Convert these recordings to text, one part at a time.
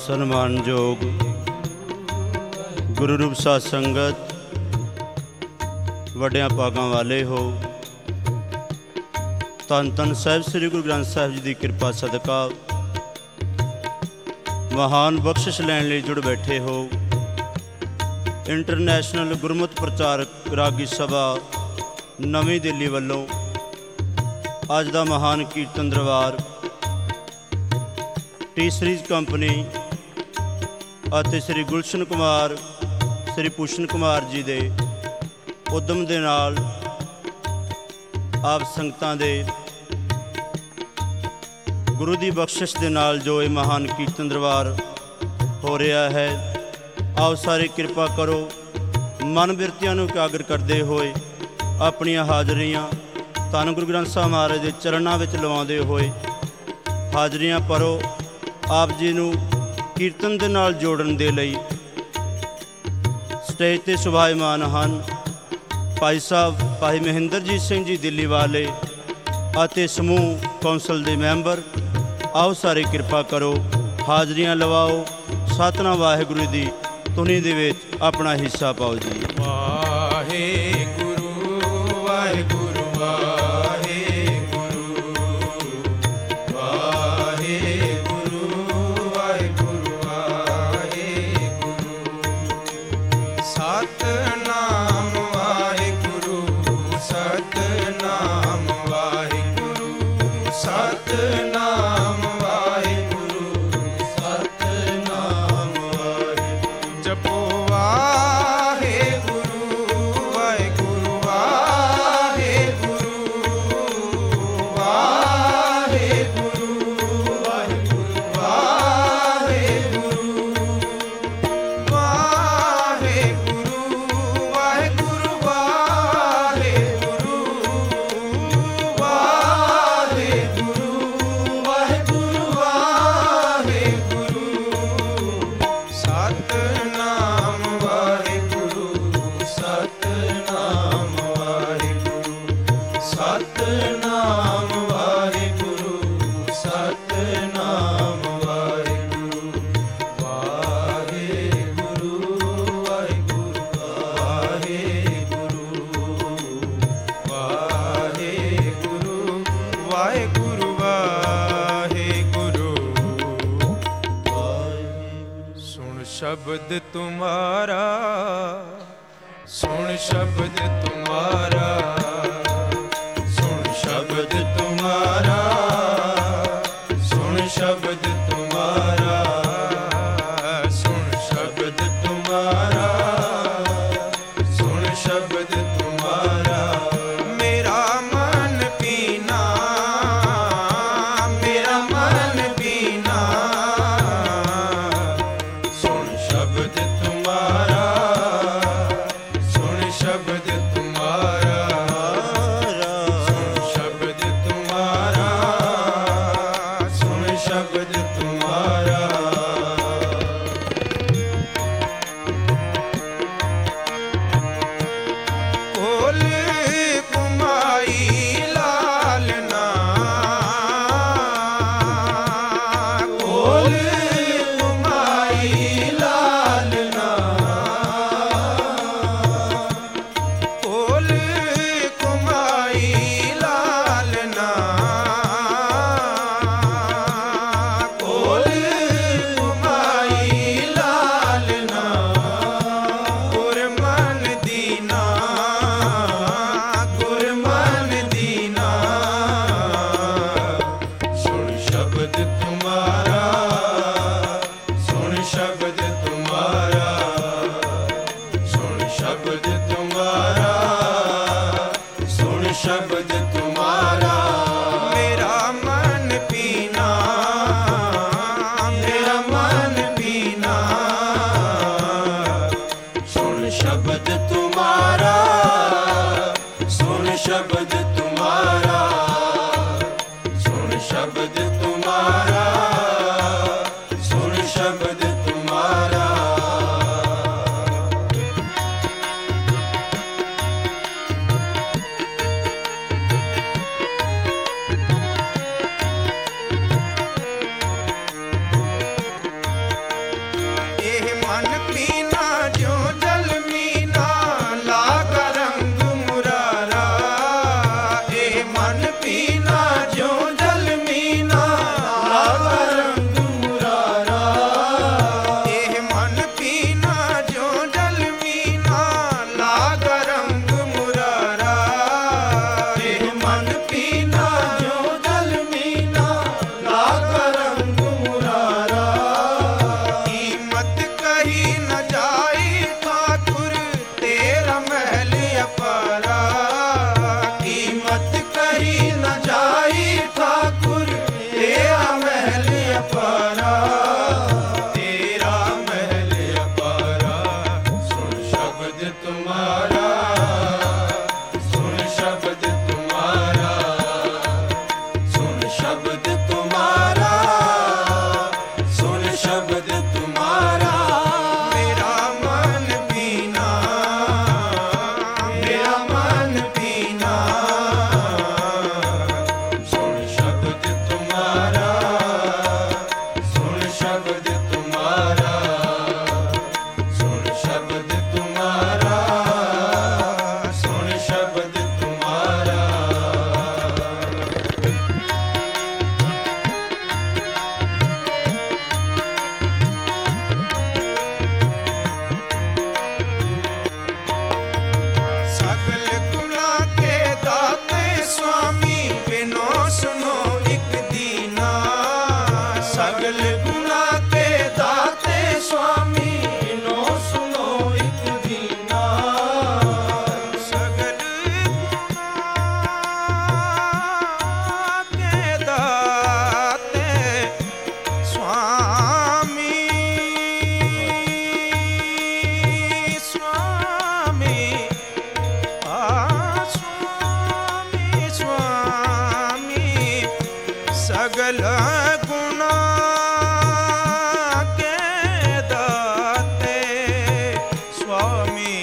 ਸਨਮਾਨਯੋਗ ਗੁਰੂ ਰੂਪ ਸਾਧ ਸੰਗਤ, ਵੱਡਿਆਂ ਭਾਗਾਂ ਵਾਲੇ ਹੋ। ਧੰਨ ਧੰਨ ਸਾਹਿਬ ਸ੍ਰੀ ਗੁਰੂ ਗ੍ਰੰਥ ਸਾਹਿਬ ਜੀ ਦੀ ਕਿਰਪਾ ਸਦਕਾ ਮਹਾਨ ਬਖਸ਼ਿਸ਼ ਲੈਣ ਲਈ ਜੁੜ ਬੈਠੇ ਹੋ। ਇੰਟਰਨੈਸ਼ਨਲ ਗੁਰਮਤਿ ਪ੍ਰਚਾਰਕ ਰਾਗੀ ਸਭਾ ਨਵੀਂ ਦਿੱਲੀ ਵੱਲੋਂ ਅੱਜ ਦਾ ਮਹਾਨ ਕੀਰਤਨ ਦਰਬਾਰ ਟੀ ਸੀਰੀਜ਼ ਕੰਪਨੀ ਅਤੇ ਸ੍ਰੀ ਗੁਲਸ਼ਨ ਕੁਮਾਰ, ਸ੍ਰੀ ਭੂਸ਼ਣ ਕੁਮਾਰ ਜੀ ਦੇ ਉਦਮ ਦੇ ਨਾਲ ਆਪ ਸੰਗਤਾਂ ਦੇ ਗੁਰੂ ਦੀ ਬਖਸ਼ਿਸ਼ ਦੇ ਨਾਲ ਜੋ ਇਹ ਮਹਾਨ ਕੀਰਤਨ ਦਰਬਾਰ ਹੋ ਰਿਹਾ ਹੈ, ਆਓ ਸਾਰੇ ਕਿਰਪਾ ਕਰੋ। ਮਨ ਬਿਰਤੀਆਂ ਨੂੰ ਇਕਾਗਰ ਕਰਦੇ ਹੋਏ ਆਪਣੀਆਂ ਹਾਜ਼ਰੀਆਂ ਧੰਨ ਗੁਰੂ ਗ੍ਰੰਥ ਸਾਹਿਬ ਮਹਾਰਾਜ ਦੇ ਚਰਨਾਂ ਵਿੱਚ ਲਵਾਉਂਦੇ ਹੋਏ ਹਾਜ਼ਰੀਆਂ ਭਰੋ। ਆਪ ਜੀ ਨੂੰ ਕੀਰਤਨ ਦੇ ਨਾਲ ਜੋੜਨ ਦੇ ਲਈ ਸਟੇਜ 'ਤੇ ਸ਼ੋਭਾਇਮਾਨ ਹਨ ਭਾਈ ਸਾਹਿਬ ਭਾਈ ਮਹਿੰਦਰਜੀਤ ਸਿੰਘ ਜੀ ਦਿੱਲੀ ਵਾਲੇ ਅਤੇ ਸਮੂਹ ਕੌਂਸਲ ਦੇ ਮੈਂਬਰ। ਆਓ ਸਾਰੇ ਕਿਰਪਾ ਕਰੋ, ਹਾਜ਼ਰੀਆਂ ਲਵਾਓ, ਸਤਿਨਾਮ ਵਾਹਿਗੁਰੂ ਦੀ ਧੁਨੀ ਦੇ ਵਿੱਚ ਆਪਣਾ ਹਿੱਸਾ ਪਾਓ ਜੀ। ਵਾਹਿਗੁਰੂ ਵਾਹਿਗੁਰੂ शब्द तुम्हारा, सुन शब्द तुम्हारा, सुन शब्द तुम्हारा, सुन शब्द तुम्हारा, सुन शब्द तुम्हारा, सुन शब्द तुम्हारा। मेरा मन पीना, मेरा मन पीना, शब्द तुम्हारा, सुन शब्द तुम्हारा, सुन शब्द तुम्हारा, सुन शब्द तुम्हारा। सगल गुना के दाते स्वामी नो सुनो एक दीना। सगल गुना के दाते स्वामी स्वामी स्वामी स्वामी सगल गुना के दाते स्वामी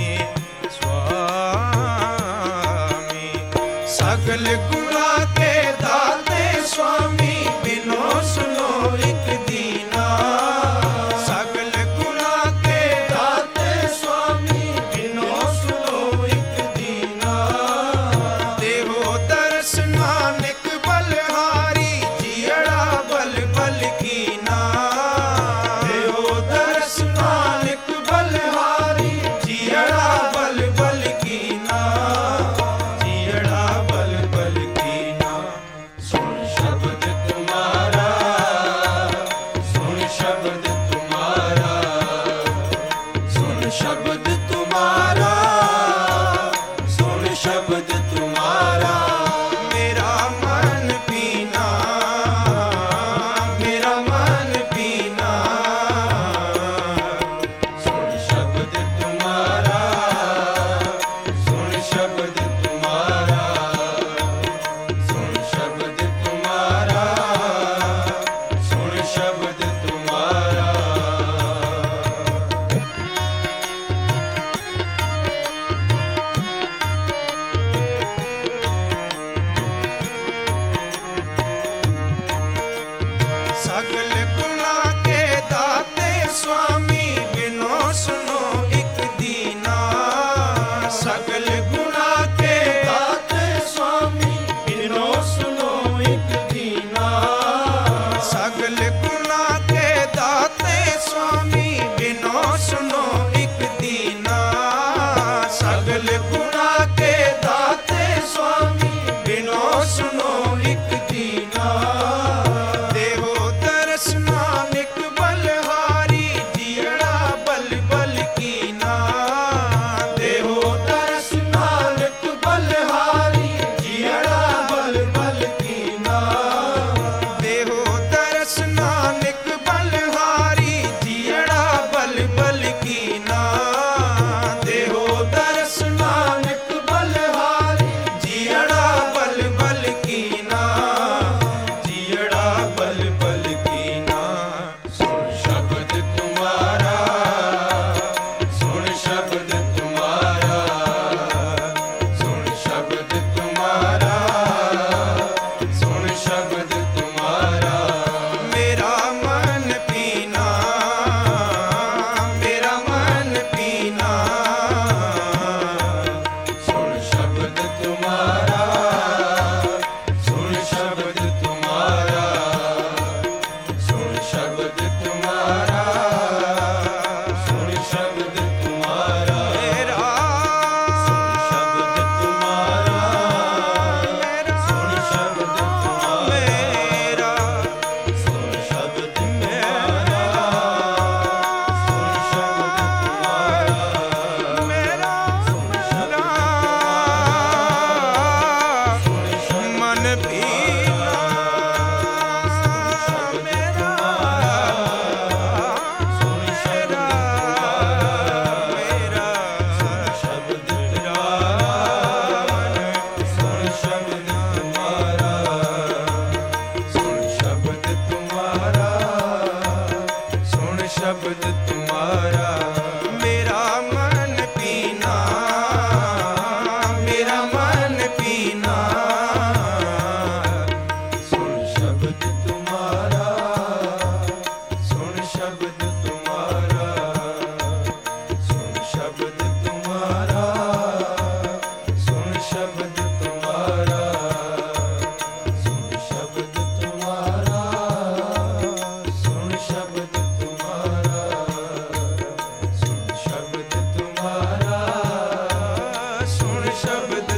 स्वामी सगल गुना के दाते स्वामी बिनो सुनो एक दीना। सगल गुना के दाते स्वामी बिनो सुनो एक दीना। देवो दर्श नानक बलहारी जियड़ा बल बल कीना। देवो दर्श नानक बलहारी जियड़ा बल बल कीना। जियड़ा बल बल कीना। सुन शब्द तुम्हारा सुन शब्द तुम्हारा सुन शब्द तुम्हारा सुन शब्द तुम्हारा। मेरा मन पीना मेरा मन पीना। सुन शब्द तुम्हारा सुन शब्द तुम्हारा सुन शब्द तुम्हारा सुन शब्द तुम्हारा। सगल गुना के दाते स्वामी बिनो सुनो एक दीना। सगल गुना के दाते स्वामी बिनो सुनो एक दीना। सगल गुना के दाते स्वामी बिनो सुनो एक दीना। सगल गुना के दाते स्वामी बिनो सुनो एक दीना। देवो दर्श नानक बलहारी जियड़ा बल बल कीना। देवो दर्श नानक बलहारी जियड़ा बल बल कीना। देवो दर्श नानक बलहारी जियड़ा बल बल कीना। देवो दर्श नानक बलहारी जियड़ा बल बल कीना। जियड़ा बल बल कीना। सुन शब्द तुम्हारा सुन शब्द तुम्हारा सुन शब्द तुम्हारा सुन शब्द तुम्हारा। मेरा मन पीना मेरा मन पीना। सुन शब्द तुम्हारा सुन शब्द तुम्हारा सुन शब्द तुम्हारा सुन शब्द तुम्हारा। मेरा सुन शब्द तुम्हारा सुन शब्द तुम्हारा सुन शब्द तुम्हारा सुन शब्द तुम्हारा। मेरा मन पीना मेरा मेरा मेरा शब्द तुम्हारा सुन शब्द तुम्हारा सुन शब्द तुम्हारा सुन शब्द तुम्हारा। मेरा मन पीना मेरा मन पीना। सुन शब्द तुम्हारा सुन शब्द तुम्हारा सुन शब्द तुम्हारा सुन शब्द तुम्हारा सुन शब्द तुम्हारा सुन शब्द तुम्हारा सुन शब्द तुम्हारा सुन शब्द